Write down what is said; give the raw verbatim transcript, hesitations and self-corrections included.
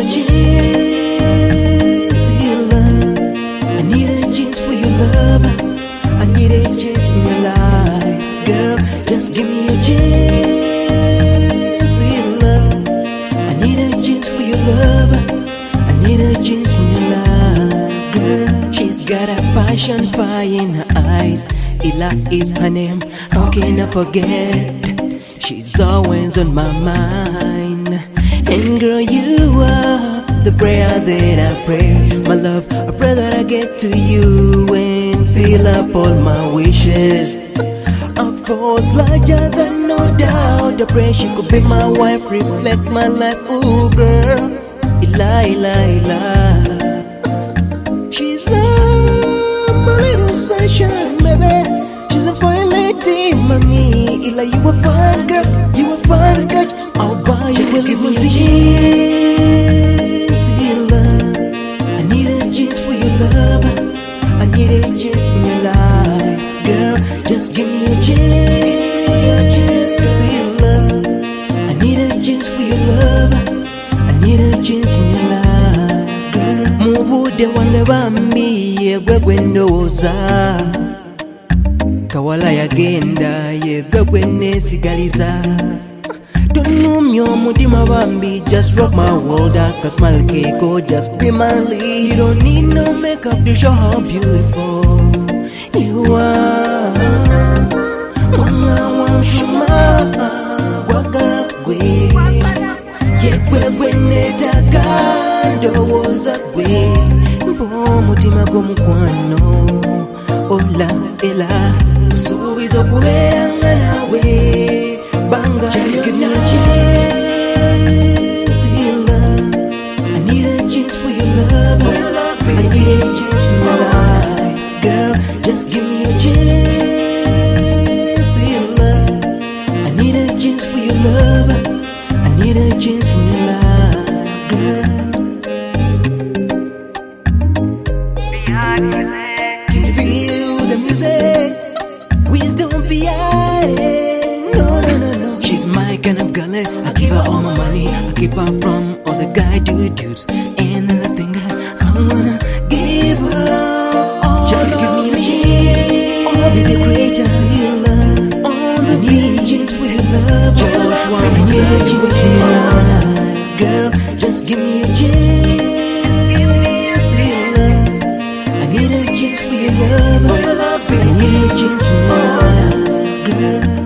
chance for your love. I need a chance for your love. I need a chance in your life, girl. Just give me a chance for your love. I need a chance for your love. I need a chance in your life, girl. She's got a passion fire in her eyes. Ella is her name. How can I forget? She's always on my mind. And girl, you are the prayer that I pray. My love, I pray that I get to you and fill up all my wishes. Of course, larger than no doubt. I pray she could be my wife, reflect my life. Ooh, girl, Ella, Ella, Ella. She's a little sunshine, baby. She's a fine lady, mommy. Ella, you a fine girl, you a fine girl. I'll buy you a limousine. See your love. I need a chance for your love. I need a chance in your life, girl. Just give me a chance, give me a chance to see your love. I need a chance for your love. I need a chance in your life, girl. Mubude wange bambi yegwe gwendoza. Kawala yagenda yegwe gwenesigaliza. Don't know me mutima bambi, just rock my world out. Cause my cake, just be my lead. You don't need no makeup to show how beautiful you are. Mwana wa shuma wakagwe yegwe gwenetaka ndowooza gwe mbo mutima gw'omukwano. Ola Ella kusuubiza okubeeranga nawe banga. Just give me a chance, your love. I need a chance for your love. I need a chance in your life, girl. Just give me a chance, your love. I need a chance for your love. I need a chance in your life, girl. Can you feel the music? Wisdom behind. No, no, no, no. She's my kind of girl. I give her all my money. I keep her from all the guy dude dudes. And then I think I, I wanna give her all. Just give me a chance. I'll be the greatest healer. On the beaches with your love. Just wanna need a chance in your life, girl. Just give me a chance, your love. I need a chance for your love. I need a chance in your life, girl.